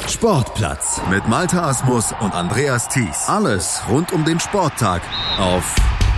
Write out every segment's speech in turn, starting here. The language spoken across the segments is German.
Sportplatz mit Malte Asmus und Andreas Thies. Alles rund um den Sporttag auf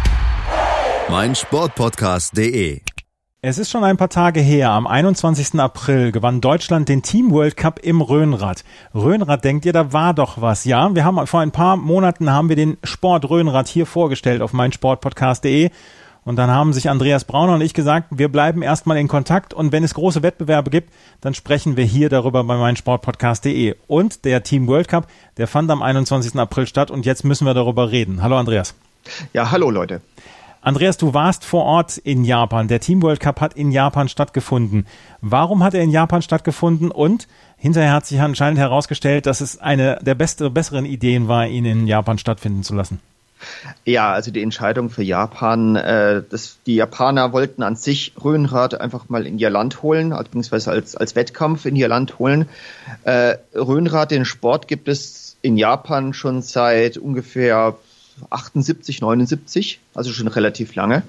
meinsportpodcast.de. Es ist schon ein paar Tage her. Am 21. April gewann Deutschland den Team World Cup im Rhönrad. Rhönrad, denkt ihr, da war doch was, ja? Vor ein paar Monaten haben wir den Sport Rhönrad hier vorgestellt auf meinsportpodcast.de. Und dann haben sich Andreas Brauner und ich gesagt, wir bleiben erstmal in Kontakt und wenn es große Wettbewerbe gibt, dann sprechen wir hier darüber bei meinsportpodcast.de. Und der Team World Cup, der fand am 21. April statt und jetzt müssen wir darüber reden. Hallo Andreas. Ja, hallo Leute. Andreas, du warst vor Ort in Japan. Der Team World Cup hat in Japan stattgefunden. Warum hat er in Japan stattgefunden? Und hinterher hat sich anscheinend herausgestellt, dass es eine der besseren Ideen war, ihn in Japan stattfinden zu lassen. Ja, also die Entscheidung für Japan, die Japaner wollten an sich Rhönrad einfach mal in ihr Land holen, beziehungsweise als Wettkampf in ihr Land holen. Rhönrad, den Sport, gibt es in Japan schon seit ungefähr 78, 79, also schon relativ lange.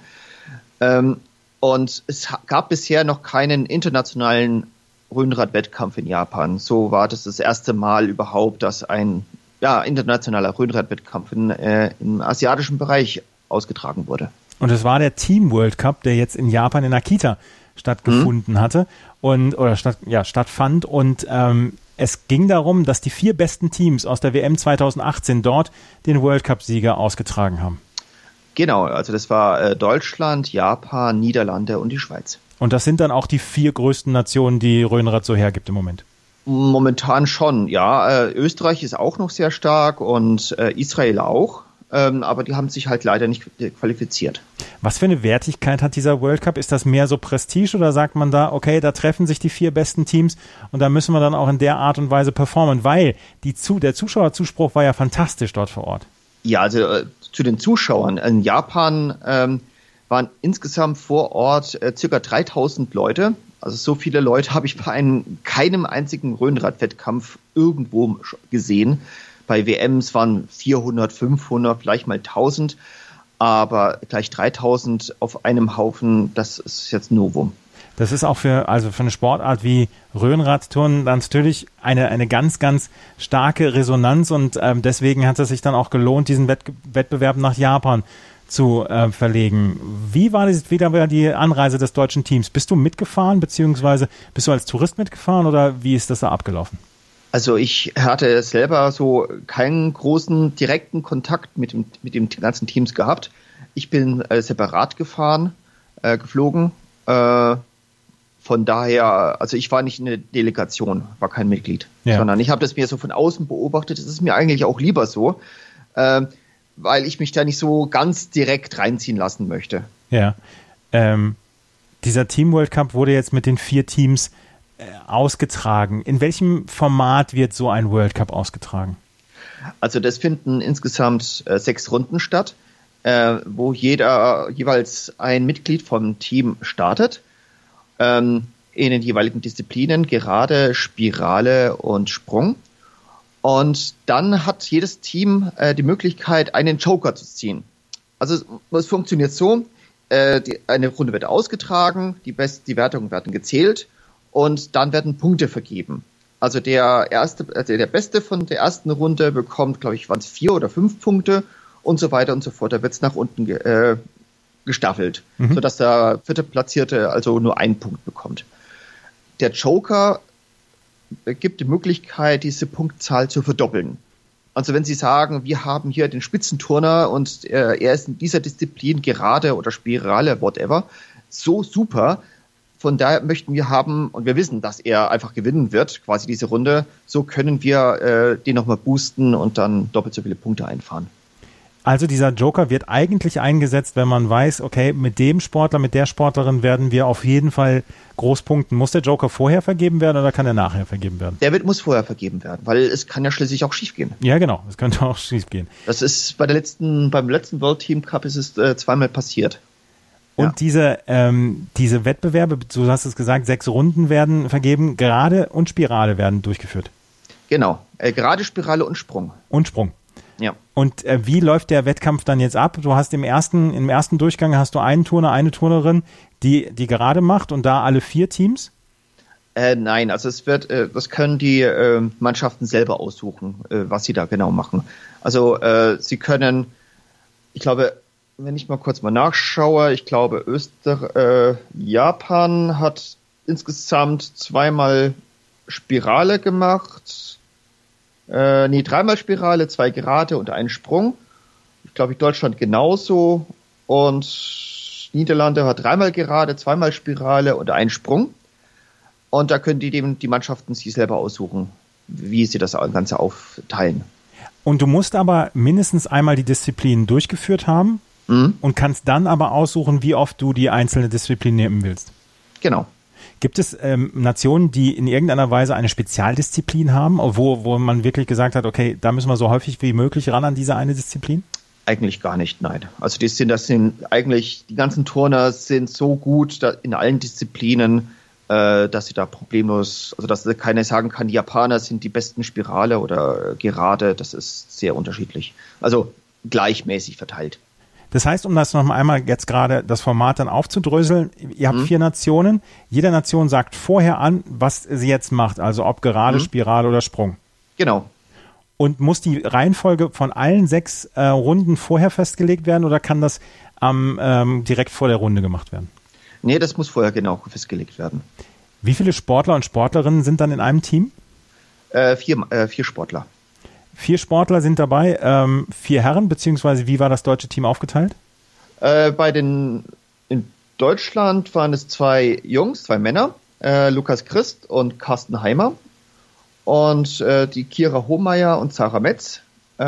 Und es gab bisher noch keinen internationalen Rhönrad-Wettkampf in Japan. So war das erste Mal überhaupt, dass ein internationaler Rhönrad-Wettkampf im asiatischen Bereich ausgetragen wurde. Und es war der Team World Cup, der jetzt in Japan in Akita stattgefunden hatte stattfand. Und es ging darum, dass die 4 besten Teams aus der WM 2018 dort den World Cup-Sieger ausgetragen haben. Genau, also das war Deutschland, Japan, Niederlande und die Schweiz. Und das sind dann auch die 4 größten Nationen, die Rhönrad so hergibt im Moment? Momentan schon, ja. Österreich ist auch noch sehr stark und Israel auch, aber die haben sich halt leider nicht qualifiziert. Was für eine Wertigkeit hat dieser World Cup? Ist das mehr so Prestige oder sagt man da, okay, da treffen sich die 4 besten Teams und da müssen wir dann auch in der Art und Weise performen, weil der Zuschauerzuspruch war ja fantastisch dort vor Ort. Ja, also zu den Zuschauern. In Japan waren insgesamt vor Ort circa 3000 Leute. Also so viele Leute habe ich bei keinem einzigen Rhönrad-Wettkampf irgendwo gesehen. Bei WMs waren 400, 500, vielleicht mal 1000, aber gleich 3000 auf einem Haufen, das ist jetzt Novum. Das ist auch für eine Sportart wie Rhönradturnen natürlich eine ganz, ganz starke Resonanz und deswegen hat es sich dann auch gelohnt, diesen Wettbewerb nach Japan zu verlegen. Wie war die Anreise des deutschen Teams? Bist du mitgefahren, beziehungsweise bist du als Tourist mitgefahren oder wie ist das da abgelaufen? Also ich hatte selber so keinen großen direkten Kontakt mit den ganzen Teams gehabt. Ich bin separat geflogen. Von daher, also ich war nicht in der Delegation, war kein Mitglied, sondern ich habe das mir so von außen beobachtet. Das ist mir eigentlich auch lieber so, weil ich mich da nicht so ganz direkt reinziehen lassen möchte. Ja, dieser Team World Cup wurde jetzt mit den 4 Teams ausgetragen. In welchem Format wird so ein World Cup ausgetragen? Also das finden insgesamt 6 Runden statt, wo jeweils ein Mitglied vom Team startet, in den jeweiligen Disziplinen, Gerade, Spirale und Sprung. Und dann hat jedes Team die Möglichkeit, einen Joker zu ziehen. Also es funktioniert so, eine Runde wird ausgetragen, die Wertungen werden gezählt und dann werden Punkte vergeben. Also der Beste von der ersten Runde bekommt, glaube ich, waren es 4 oder 5 Punkte und so weiter und so fort. Da wird es nach unten gestaffelt, sodass der 4. Platzierte also nur 1 Punkt bekommt. Der Joker gibt die Möglichkeit, diese Punktzahl zu verdoppeln. Also wenn Sie sagen, wir haben hier den Spitzenturner und er ist in dieser Disziplin Gerade oder Spirale, whatever, so super, von daher möchten wir haben, und wir wissen, dass er einfach gewinnen wird, quasi diese Runde, so können wir den nochmal boosten und dann doppelt so viele Punkte einfahren. Also dieser Joker wird eigentlich eingesetzt, wenn man weiß, okay, mit dem Sportler, mit der Sportlerin werden wir auf jeden Fall groß punkten. Muss der Joker vorher vergeben werden oder kann er nachher vergeben werden? Muss vorher vergeben werden, weil es kann ja schließlich auch schief gehen. Ja, genau, es könnte auch schief gehen. Das ist beim letzten World Team Cup ist es 2-mal passiert. Und diese Wettbewerbe, du hast es gesagt, 6 Runden werden vergeben, Gerade und Spirale werden durchgeführt. Genau, Gerade, Spirale und Sprung. Und Sprung. Ja. Und wie läuft der Wettkampf dann jetzt ab? Du hast im ersten Durchgang hast du einen Turner, eine Turnerin, die gerade macht und da alle 4 Teams? Nein, also das können die Mannschaften selber aussuchen, was sie da genau machen. Also sie können, ich glaube, wenn ich mal kurz nachschaue, ich glaube Japan hat insgesamt 2-mal Spirale gemacht, dreimal Spirale, 2 Gerade und 1 Sprung. Ich glaube, Deutschland genauso und Niederlande hat 3-mal Gerade, 2-mal Spirale und 1 Sprung. Und da können die Mannschaften sich selber aussuchen, wie sie das Ganze aufteilen. Und du musst aber mindestens einmal die Disziplinen durchgeführt haben und kannst dann aber aussuchen, wie oft du die einzelne Disziplin nehmen willst. Genau. Gibt es Nationen, die in irgendeiner Weise eine Spezialdisziplin haben, wo man wirklich gesagt hat, okay, da müssen wir so häufig wie möglich ran an diese eine Disziplin? Eigentlich gar nicht, nein. Also die ganzen Turner sind so gut in allen Disziplinen, dass sie da problemlos, also dass keiner sagen kann, die Japaner sind die besten Spirale oder Gerade, das ist sehr unterschiedlich. Also gleichmäßig verteilt. Das heißt, um das noch einmal jetzt gerade das Format dann aufzudröseln, ihr habt 4 Nationen, jede Nation sagt vorher an, was sie jetzt macht, also ob Gerade, Spirale oder Sprung. Genau. Und muss die Reihenfolge von allen 6 Runden vorher festgelegt werden oder kann das direkt vor der Runde gemacht werden? Nee, das muss vorher genau festgelegt werden. Wie viele Sportler und Sportlerinnen sind dann in einem Team? 4 Sportler. 4 Sportler sind dabei, 4 Herren, beziehungsweise wie war das deutsche Team aufgeteilt? In Deutschland waren es 2 Jungs, 2 Männer, Lukas Christ und Carsten Heimer. Und die Kira Hohmeier und Sarah Metz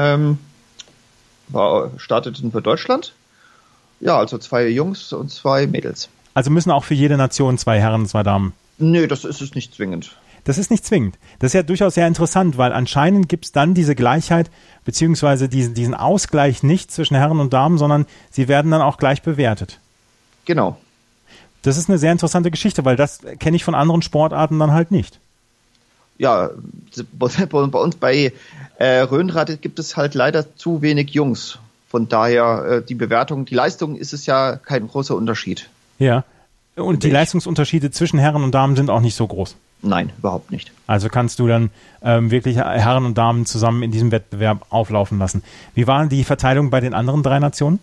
starteten für Deutschland. Ja, also 2 Jungs und 2 Mädels. Also müssen auch für jede Nation 2 Herren und 2 Damen? Nö, das ist es nicht zwingend. Das ist nicht zwingend. Das ist ja durchaus sehr interessant, weil anscheinend gibt es dann diese Gleichheit beziehungsweise diesen Ausgleich nicht zwischen Herren und Damen, sondern sie werden dann auch gleich bewertet. Genau. Das ist eine sehr interessante Geschichte, weil das kenne ich von anderen Sportarten dann halt nicht. Ja, bei uns bei Rhönrad gibt es halt leider zu wenig Jungs. Von daher die Leistung ist es ja kein großer Unterschied. Ja, und die Leistungsunterschiede zwischen Herren und Damen sind auch nicht so groß. Nein, überhaupt nicht. Also kannst du dann wirklich Herren und Damen zusammen in diesem Wettbewerb auflaufen lassen. Wie war die Verteilung bei den anderen 3 Nationen?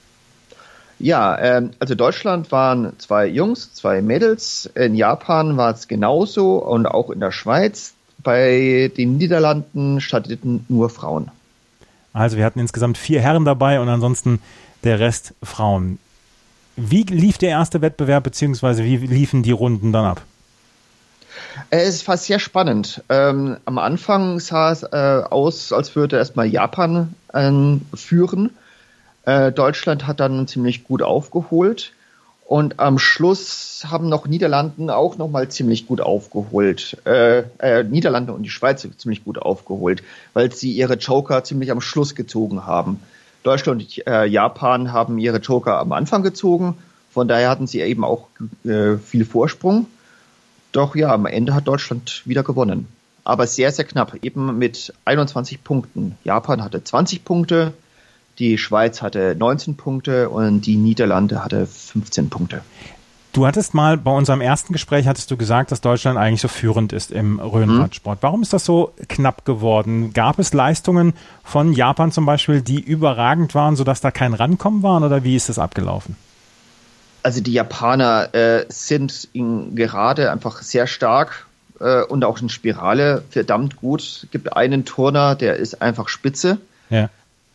Ja, also Deutschland waren 2 Jungs, 2 Mädels. In Japan war es genauso und auch in der Schweiz. Bei den Niederlanden starteten nur Frauen. Also wir hatten insgesamt 4 Herren dabei und ansonsten der Rest Frauen. Wie lief der erste Wettbewerb, beziehungsweise wie liefen die Runden dann ab? Es war sehr spannend. Am Anfang sah es aus, als würde erstmal Japan führen. Deutschland hat dann ziemlich gut aufgeholt. Und am Schluss haben noch Niederlanden auch nochmal ziemlich gut aufgeholt. Niederlande und die Schweiz ziemlich gut aufgeholt, weil sie ihre Joker ziemlich am Schluss gezogen haben. Deutschland und Japan haben ihre Joker am Anfang gezogen. Von daher hatten sie eben auch viel Vorsprung. Doch ja, am Ende hat Deutschland wieder gewonnen. Aber sehr, sehr knapp, eben mit 21 Punkten. Japan hatte 20 Punkte, die Schweiz hatte 19 Punkte und die Niederlande hatte 15 Punkte. Du hattest mal bei unserem ersten Gespräch, hattest du gesagt, dass Deutschland eigentlich so führend ist im Rhönradsport. Warum ist das so knapp geworden? Gab es Leistungen von Japan zum Beispiel, die überragend waren, sodass da kein Rankommen waren, oder wie ist das abgelaufen? Also die Japaner sind gerade einfach sehr stark und auch in Spirale verdammt gut. Es gibt einen Turner, der ist einfach spitze. Ja.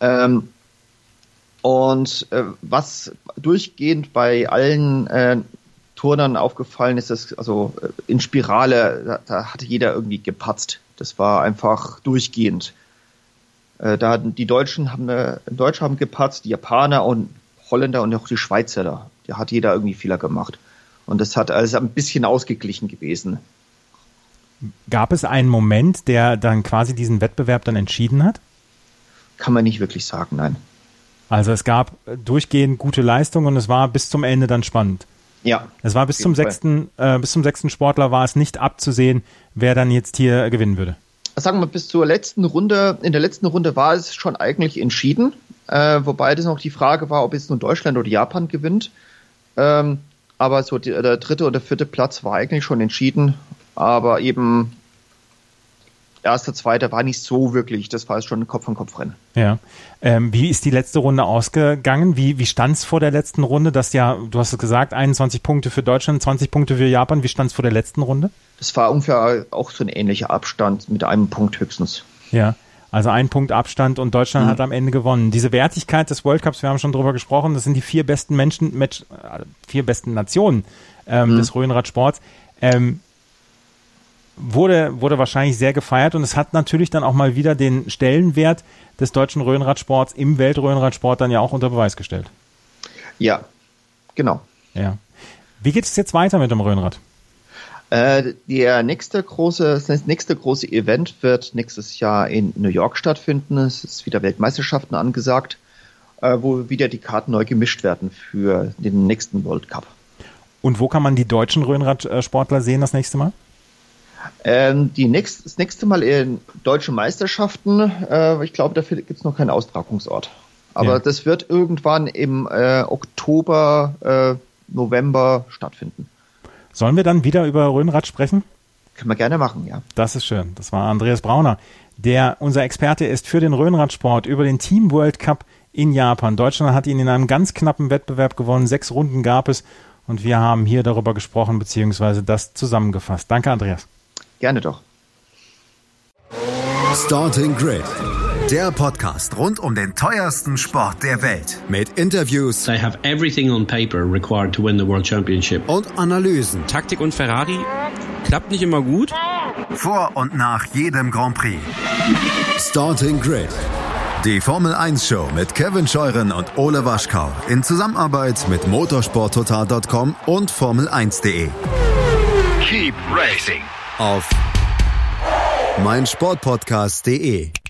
Was durchgehend bei allen Turnern aufgefallen ist, dass also in Spirale, da hatte jeder irgendwie gepatzt. Das war einfach durchgehend. Die Deutsche haben gepatzt, die Japaner und Holländer und auch die Schweizer da. Da hat jeder irgendwie Fehler gemacht. Und das hat also ein bisschen ausgeglichen gewesen. Gab es einen Moment, der dann quasi diesen Wettbewerb dann entschieden hat? Kann man nicht wirklich sagen, nein. Also es gab durchgehend gute Leistung und es war bis zum Ende dann spannend. Ja. Es war bis zum sechsten Sportler war es nicht abzusehen, wer dann jetzt hier gewinnen würde. Sagen wir, bis zur letzten Runde, in der letzten Runde war es schon eigentlich entschieden, wobei das noch die Frage war, ob jetzt nur Deutschland oder Japan gewinnt. Aber so der 3. oder 4. Platz war eigentlich schon entschieden aber eben erster, zweiter war nicht so wirklich. Das war schon ein Kopf-an-Kopf-Rennen. Ja. Wie ist die letzte Runde ausgegangen? Wie stand es vor der letzten Runde? Du hast es gesagt, 21 Punkte für Deutschland, 20 Punkte für Japan. Wie stand es vor der letzten Runde? Das war ungefähr auch so ein ähnlicher Abstand mit einem Punkt höchstens. Ja, also 1 Punkt Abstand und Deutschland hat am Ende gewonnen. Diese Wertigkeit des World Cups, wir haben schon drüber gesprochen, das sind die 4 besten Nationen des Rhönradsports. Wurde wahrscheinlich sehr gefeiert und es hat natürlich dann auch mal wieder den Stellenwert des deutschen Rhönradsports im Weltrhönradsport dann ja auch unter Beweis gestellt. Ja, genau. Ja. Wie geht es jetzt weiter mit dem Rhönrad? Das nächste große Event wird nächstes Jahr in New York stattfinden. Es ist wieder Weltmeisterschaften angesagt, wo wieder die Karten neu gemischt werden für den nächsten World Cup. Und wo kann man die deutschen Rhönradsportler sehen das nächste Mal? Das nächste Mal in deutschen Meisterschaften. Ich glaube, dafür gibt es noch keinen Austragungsort. Aber das wird irgendwann im Oktober, November stattfinden. Sollen wir dann wieder über Rhönrad sprechen? Können wir gerne machen, ja. Das ist schön. Das war Andreas Brauner, der unser Experte ist für den Rhönradsport über den Team World Cup in Japan. Deutschland hat ihn in einem ganz knappen Wettbewerb gewonnen. 6 Runden gab es und wir haben hier darüber gesprochen bzw. das zusammengefasst. Danke, Andreas. Gerne doch. Starting Grid, der Podcast rund um den teuersten Sport der Welt. Mit Interviews. They have everything on paper required to win the World Championship. Und Analysen. Taktik und Ferrari klappt nicht immer gut. Vor und nach jedem Grand Prix. Starting Grid, die Formel 1 Show mit Kevin Scheuren und Ole Waschkau in Zusammenarbeit mit motorsporttotal.com und Formel1.de. Keep racing Auf meinsportpodcast.de.